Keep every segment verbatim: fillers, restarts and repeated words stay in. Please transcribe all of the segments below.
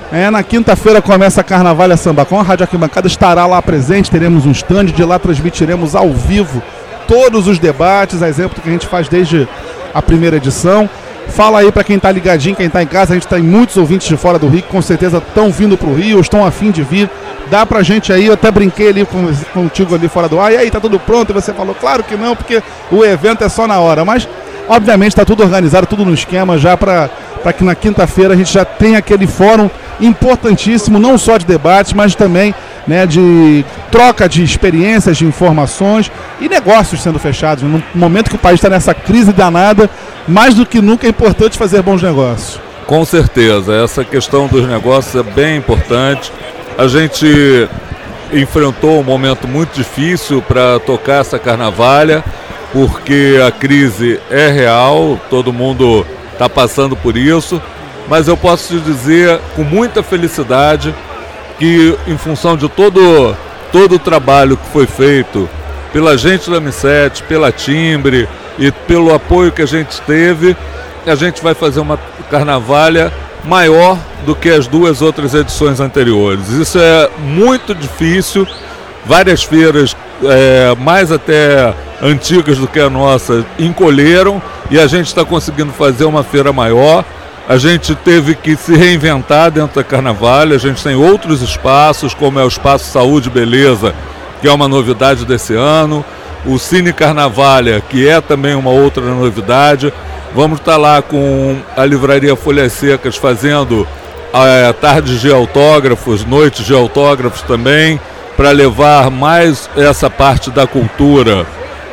É, na quinta-feira começa a Carnavalha Samba Com, a Rádio Arquibancada estará lá presente, teremos um stand, de lá transmitiremos ao vivo todos os debates, a exemplo do que a gente faz desde a primeira edição. Fala aí para quem tá ligadinho, quem tá em casa, a gente tem muitos ouvintes de fora do Rio que com certeza estão vindo pro Rio, estão a fim de vir. Dá pra gente aí, eu até brinquei ali com, contigo ali fora do ar, e aí, tá tudo pronto? E você falou, claro que não, porque o evento é só na hora, mas obviamente tá tudo organizado, tudo no esquema já para para que na quinta-feira a gente já tenha aquele fórum importantíssimo, não só de debates, mas também, né, de troca de experiências, de informações e negócios sendo fechados. No momento que o país está nessa crise danada, mais do que nunca é importante fazer bons negócios. Com certeza, essa questão dos negócios é bem importante. A gente enfrentou um momento muito difícil para tocar essa carnavalha, porque a crise é real, todo mundo está passando por isso, mas eu posso te dizer com muita felicidade que, em função de todo, todo o trabalho que foi feito pela gente da M sete, pela Timbre e pelo apoio que a gente teve, a gente vai fazer uma carnavalha maior do que as duas outras edições anteriores. Isso é muito difícil, várias feiras é, mais até antigas do que a nossa encolheram e a gente está conseguindo fazer uma feira maior. A gente teve que se reinventar dentro da Carnavalha, a gente tem outros espaços, como é o Espaço Saúde e Beleza, que é uma novidade desse ano, o Cine Carnavalha, que é também uma outra novidade. Vamos estar lá com a Livraria Folhas Secas fazendo a tarde de autógrafos, noites de autógrafos também, para levar mais essa parte da cultura,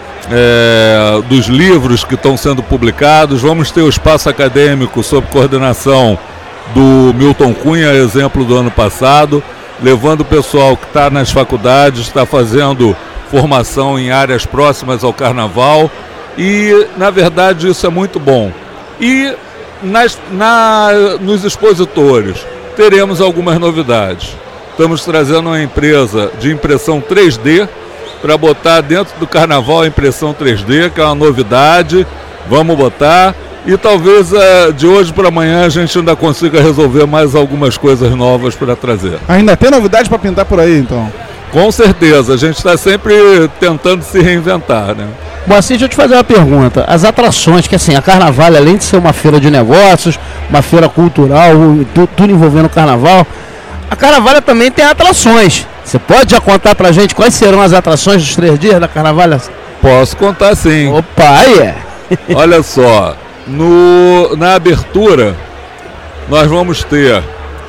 é, dos livros que estão sendo publicados. Vamos ter o espaço acadêmico sob coordenação do Milton Cunha, exemplo do ano passado, levando o pessoal que está nas faculdades, está fazendo formação em áreas próximas ao carnaval e, na verdade, isso é muito bom. E nas, na, nos expositores teremos algumas novidades. Estamos trazendo uma empresa de impressão três D para botar dentro do carnaval a impressão três D, que é uma novidade. Vamos botar e talvez uh, de hoje para amanhã a gente ainda consiga resolver mais algumas coisas novas para trazer. Ainda tem novidade para pintar por aí, então? Com certeza, a gente está sempre tentando se reinventar, né? Bom, assim, deixa eu te fazer uma pergunta. As atrações, que assim, a Carnaval, além de ser uma feira de negócios, uma feira cultural, tudo, tudo envolvendo o carnaval, a Carnaval também tem atrações. Você pode já contar pra gente quais serão as atrações dos três dias da Carnaval? Posso contar sim. Opa, aí é. Olha só, no, na abertura nós vamos ter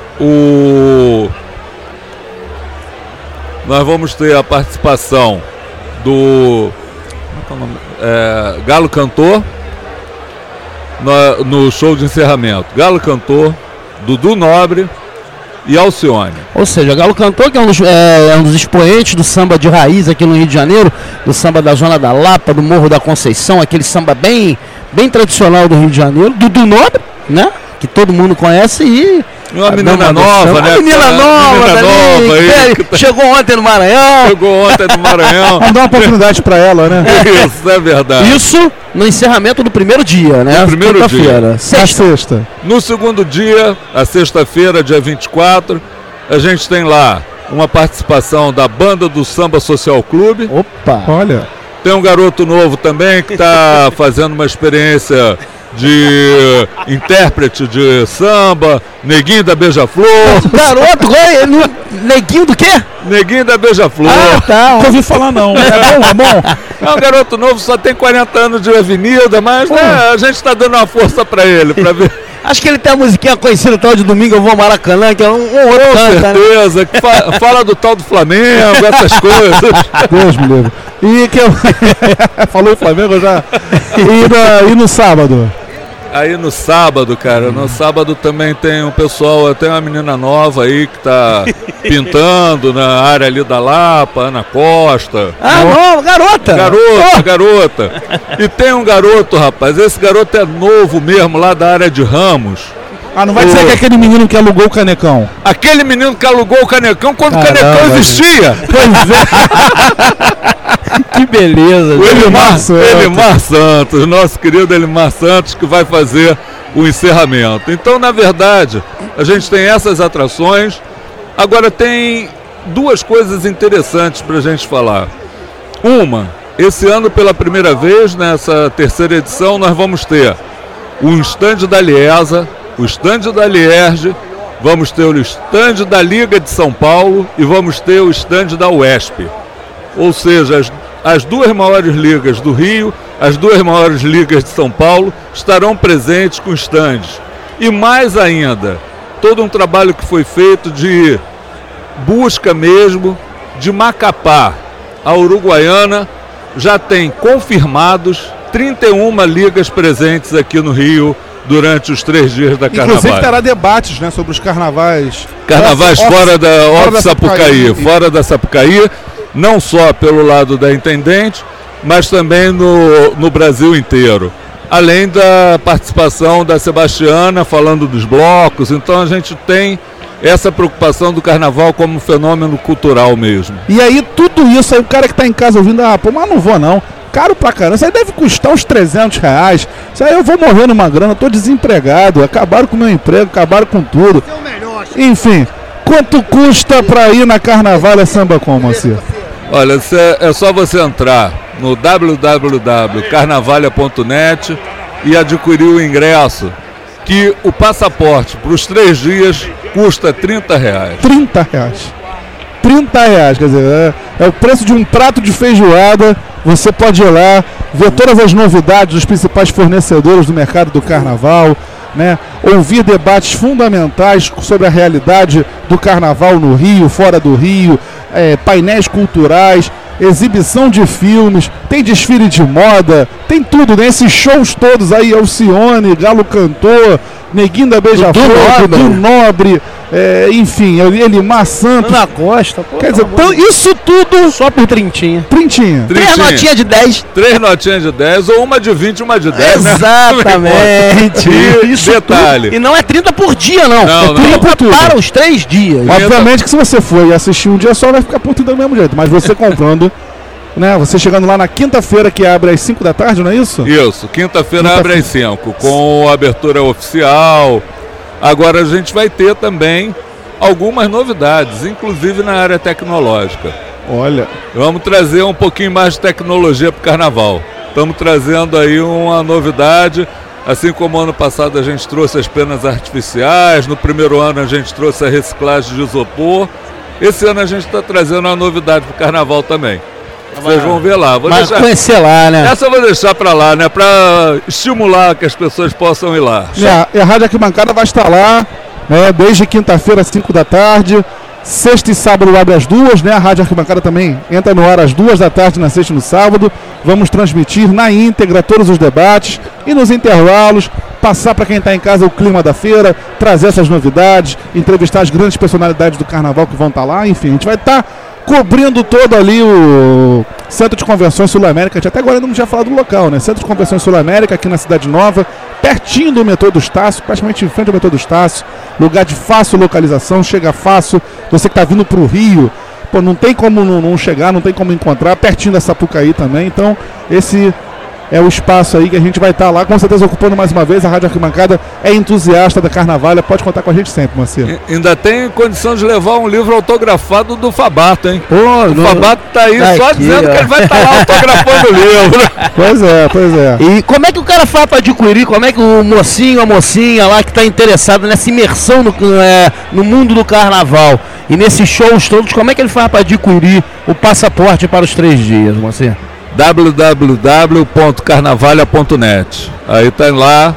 o... Nós vamos ter a participação do é, Galo Cantor no, no show de encerramento. Galo Cantor, Dudu Nobre e Alcione. Ou seja, Galo Cantor, que é um, dos, é, é um dos expoentes do samba de raiz aqui no Rio de Janeiro, do samba da Zona da Lapa, do Morro da Conceição, aquele samba bem, bem tradicional do Rio de Janeiro. Dudu Nobre, né? Que todo mundo conhece e... Uma menina nova, né? Uma menina nova, menina nova aí, que tá... Chegou ontem no Maranhão. Chegou ontem no Maranhão. Vamos dar uma oportunidade para ela, né? Isso, é verdade. Isso no encerramento do primeiro dia, né? No primeiro dia. Sexta. sexta. No segundo dia, a sexta-feira, dia vinte e quatro, a gente tem lá uma participação da Banda do Samba Social Clube. Opa! Olha. Tem um garoto novo também que está fazendo uma experiência de intérprete de samba, Neguinho da Beija-Flor. Garoto, Neguinho do quê? Neguinho da Beija-Flor. Ah, tá. Não ouvi falar não. É bom, é bom. É um garoto novo, só tem quarenta anos de avenida, mas né, a gente está dando uma força para ele, para ver. Acho que ele tem a musiquinha conhecida tal de Domingo Eu Vou Maracanã, que é um, um outro Com canta, certeza, né? Que fa fala do tal do Flamengo, essas coisas. Deus me livre. E que eu... Falou em Flamengo já. E, no, e no sábado? Aí no sábado, cara, no sábado também tem um pessoal, tem uma menina nova aí que tá pintando na área ali da Lapa, Ana Costa. Ah, não, garota! Garota, oh. garota. E tem um garoto, rapaz, esse garoto é novo mesmo, lá da área de Ramos. Ah, não vai dizer que é aquele menino que alugou o Canecão? Aquele menino que alugou o Canecão quando Caramba, o Canecão existia. Pois é. Que beleza. O Elimar, Santos. Elimar Santos, nosso querido Elimar Santos, que vai fazer o encerramento. Então, na verdade, a gente tem essas atrações. Agora tem duas coisas interessantes para a gente falar. Uma, esse ano pela primeira vez, nessa terceira edição, nós vamos ter o estande da Liesa, o estande da Lierge, vamos ter o estande da Liga de São Paulo e vamos ter o estande da U E S P. Ou seja, as, as duas maiores ligas do Rio, as duas maiores ligas de São Paulo estarão presentes com estandes. E mais ainda, todo um trabalho que foi feito de busca mesmo de Macapá. A Uruguaiana já tem confirmados trinta e uma ligas presentes aqui no Rio durante os três dias da Carnaval. Inclusive terá debates, né, sobre os carnavais. Carnavais Off, fora da fora da Sapucaí, Sapucaí. fora da Sapucaí, não só pelo lado da Intendente, mas também no, no Brasil inteiro. Além da participação da Sebastiana falando dos blocos, então a gente tem essa preocupação do carnaval como um fenômeno cultural mesmo. E aí tudo isso, aí o cara que tá em casa ouvindo, ah, pô, mas não vou não. Caro pra caramba, isso aí deve custar uns trezentos reais. Isso aí eu vou morrer numa grana, eu tô desempregado, acabaram com o meu emprego, acabaram com tudo. Enfim, quanto custa pra ir na Carnaval Samba Com, Moacir? Olha, é só você entrar no w w w ponto carnavalha ponto net e adquirir o ingresso, que o passaporte para os três dias custa trinta reais. trinta reais. trinta reais, quer dizer, é, é o preço de um prato de feijoada. Você pode ir lá, ver todas as novidades dos principais fornecedores do mercado do carnaval, né? Ouvir debates fundamentais sobre a realidade do carnaval no Rio, fora do Rio, é, painéis culturais, exibição de filmes, tem desfile de moda, tem tudo, né? Esses shows todos aí, Alcione, Galo Cantor, Neguinho da Beija-Flor, do Nobre, é, enfim, Elimar Santos, Ana Costa, pô, quer dizer, tão, isso tudo só por trintinha. Trintinha. Três notinhas de dez. Três notinhas de dez ou uma de vinte, uma de dez, né? Exatamente. E Isso detalhe. tudo. E não é trinta por dia, não. Não, é trinta não. por tudo. Para os três dias. Obviamente que se você for e assistir um dia só, vai ficar puto do mesmo jeito. Mas você comprando, né? Você chegando lá na quinta-feira, que abre às cinco da tarde, não é isso? Isso, quinta-feira Quinta abre às cinco, com a abertura oficial. Agora a gente vai ter também algumas novidades, inclusive na área tecnológica. Olha. Vamos trazer um pouquinho mais de tecnologia para o carnaval. Estamos trazendo aí uma novidade, assim como ano passado a gente trouxe as penas artificiais, no primeiro ano a gente trouxe a reciclagem de isopor. Esse ano a gente está trazendo uma novidade para o carnaval também. Vocês vão ver lá. Vou Mas deixar... conhecer lá, né? Essa eu vou deixar para lá, né? Para estimular que as pessoas possam ir lá. E a, e a Rádio Arquibancada vai estar lá, né? Desde quinta-feira às cinco da tarde. Sexta e sábado abre às duas, né? A Rádio Arquibancada também entra no ar às duas da tarde na sexta e no sábado. Vamos transmitir na íntegra todos os debates e nos intervalos passar para quem está em casa o clima da feira, trazer essas novidades, entrevistar as grandes personalidades do carnaval que vão estar lá. Enfim, a gente vai estar cobrindo todo ali o Centro de Convenções Sul-América. A gente até agora não tinha falado do local, né? Centro de Convenções Sul-América, aqui na Cidade Nova, pertinho do metrô do Estácio, praticamente em frente ao metrô do Estácio. Lugar de fácil localização, chega fácil. Você que está vindo para o Rio, pô, não tem como não, não chegar, não tem como encontrar, pertinho da Sapucaí também. Então, esse é o espaço aí que a gente vai estar lá, com certeza ocupando mais uma vez. A Rádio Arquibancada é entusiasta da Carnavalha, pode contar com a gente sempre, Marcelo. Ainda tem condição de levar um livro autografado do Fabato, hein? Pô, o no... Fabato tá aí Aqui, só dizendo ó. que ele vai estar lá autografando o livro. Pois é, pois é. E como é que o cara faz para adquirir? Como é que o mocinho, a mocinha lá que está interessado nessa imersão no, é, no mundo do carnaval e nesses shows todos, como é que ele faz para adquirir o passaporte para os três dias, mocinha? w w w ponto carnavalha ponto net. Aí tá lá.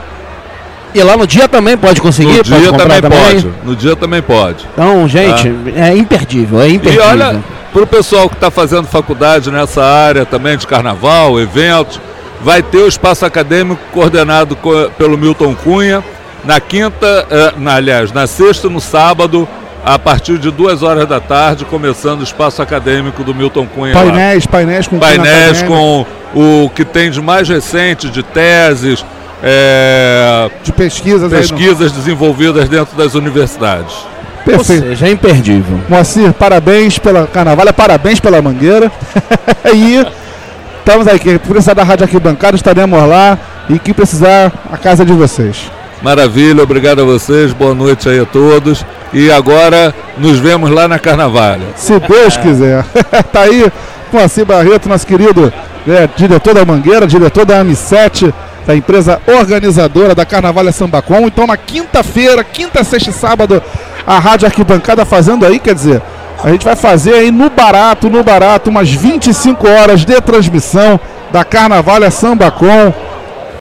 E lá no dia também pode conseguir? No pode dia também, também pode. No dia também pode. Então, gente, ah. é imperdível, é imperdível. E olha, pro pessoal que está fazendo faculdade nessa área também de carnaval, eventos, vai ter o espaço acadêmico coordenado co- pelo Milton Cunha na quinta, eh, na, aliás, na sexta e no sábado, a partir de duas horas da tarde, começando o espaço acadêmico do Milton Cunha. Painéis, lá. painéis com painéis com o que tem de mais recente, de teses, é, de pesquisas, pesquisas desenvolvidas dentro das universidades. Perfeito. Ou seja, é imperdível. Moacir, parabéns pela Carnavalha, parabéns pela Mangueira. E estamos aqui, precisar da Rádio Arquibancada, estaremos lá. E que precisar, a casa é de vocês. Maravilha, obrigado a vocês, boa noite aí a todos. E agora nos vemos lá na Carnavalha. Se Deus quiser. Tá aí Moacir Barreto, nosso querido é, diretor da Mangueira, diretor da A M sete, da empresa organizadora da Carnavalha Sambacom. Então na quinta-feira, quinta, sexta e sábado, a Rádio Arquibancada fazendo aí, quer dizer, a gente vai fazer aí no barato, no barato, umas vinte e cinco horas de transmissão da Carnavalha Sambacom.